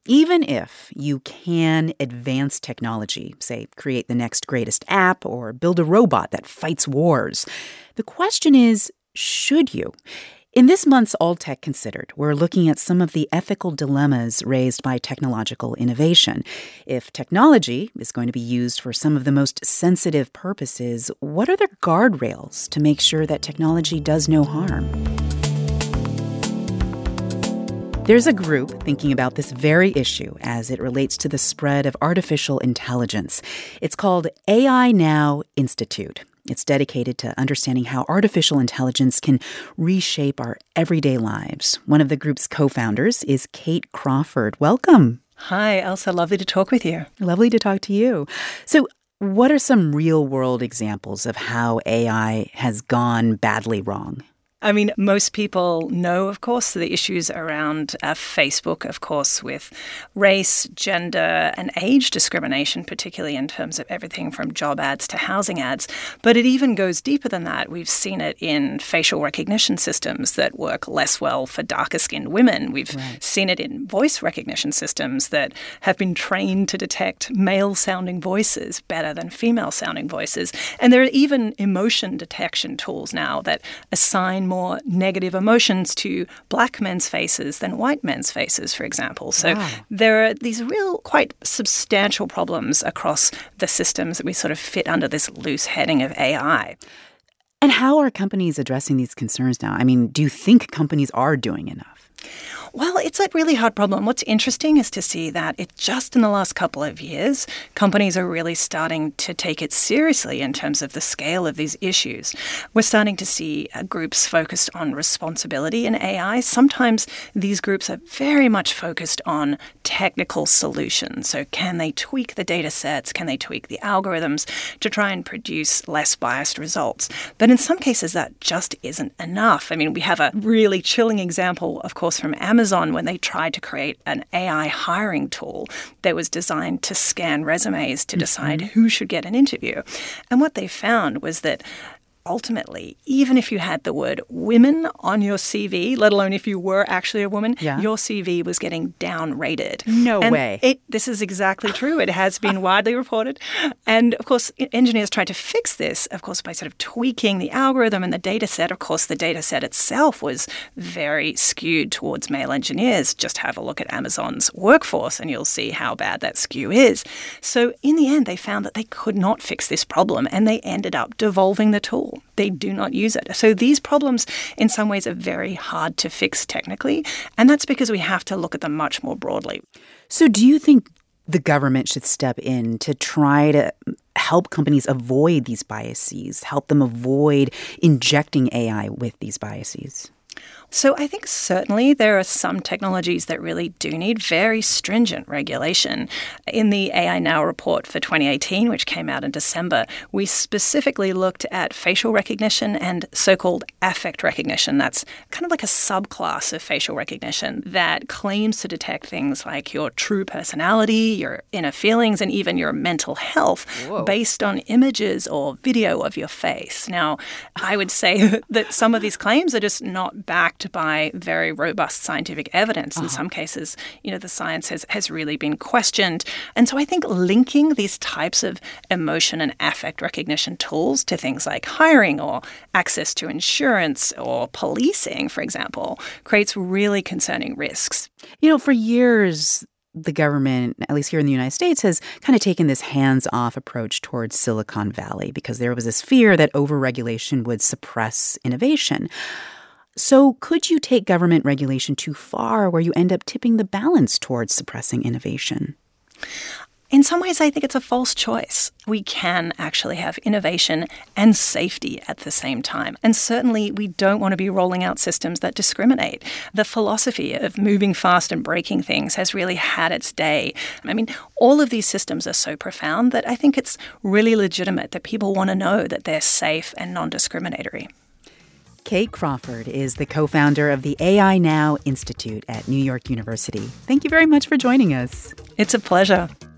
Even if you can advance technology, say create the next greatest app or build a robot that fights wars, the question is, should you? In this month's All Tech Considered, we're looking at some of the ethical dilemmas raised by technological innovation. If technology is going to be used for some of the most sensitive purposes, what are the guardrails to make sure that technology does no harm? There's a group thinking about this very issue as it relates to the spread of artificial intelligence. It's called AI Now Institute. It's dedicated to understanding how artificial intelligence can reshape our everyday lives. One of the group's co-founders is Kate Crawford. Welcome. Hi, Elsa. Lovely to talk with you. Lovely to talk to you. So, what are some real-world examples of how AI has gone badly wrong? I mean, most people know, of course, the issues around Facebook, of course, with race, gender, and age discrimination, particularly in terms of everything from job ads to housing ads. But it even goes deeper than that. We've seen it in facial recognition systems that work less well for darker-skinned women. We've seen it in voice recognition systems that have been trained to detect male-sounding voices better than female-sounding voices. And there are even emotion detection tools now that assign more negative emotions to black men's faces than white men's faces, for example. So there are these real quite substantial problems across the systems that we sort of fit under this loose heading of AI. And how are companies addressing these concerns now? I mean, do you think companies are doing enough? Well, it's a really hard problem. What's interesting is to see that just in the last couple of years, companies are really starting to take it seriously in terms of the scale of these issues. We're starting to see groups focused on responsibility in AI. Sometimes these groups are very much focused on technical solutions. So can they tweak the data sets? Can they tweak the algorithms to try and produce less biased results? But in some cases, that just isn't enough. I mean, we have a really chilling example, of course, from Amazon when they tried to create an AI hiring tool that was designed to scan resumes to decide who should get an interview. And what they found was that ultimately, even if you had the word women on your CV, let alone if you were actually a woman, your CV was getting downrated. No way. This is exactly true. It has been widely reported. And, of course, engineers tried to fix this, of course, by sort of tweaking the algorithm and the data set. Of course, the data set itself was very skewed towards male engineers. Just have a look at Amazon's workforce and you'll see how bad that skew is. So, in the end, they found that they could not fix this problem and they ended up devolving the tool. They do not use it. So these problems, in some ways, are very hard to fix technically, and that's because we have to look at them much more broadly. So do you think the government should step in to try to help companies avoid these biases, help them avoid injecting AI with these biases? So I think certainly there are some technologies that really do need very stringent regulation. In the AI Now report for 2018, which came out in December, we specifically looked at facial recognition and so-called affect recognition. That's kind of like a subclass of facial recognition that claims to detect things like your true personality, your inner feelings, and even your mental health based on images or video of your face. Now, I would say that some of these claims are just not backed by very robust scientific evidence. In some cases, the science has really been questioned. And so I think linking these types of emotion and affect recognition tools to things like hiring or access to insurance or policing, for example, creates really concerning risks. For years, the government, at least here in the United States, has kind of taken this hands-off approach towards Silicon Valley because there was this fear that overregulation would suppress innovation. So could you take government regulation too far where you end up tipping the balance towards suppressing innovation? In some ways, I think it's a false choice. We can actually have innovation and safety at the same time. And certainly, we don't want to be rolling out systems that discriminate. The philosophy of moving fast and breaking things has really had its day. I mean, all of these systems are so profound that I think it's really legitimate that people want to know that they're safe and non-discriminatory. Kate Crawford is the co-founder of the AI Now Institute at New York University. Thank you very much for joining us. It's a pleasure.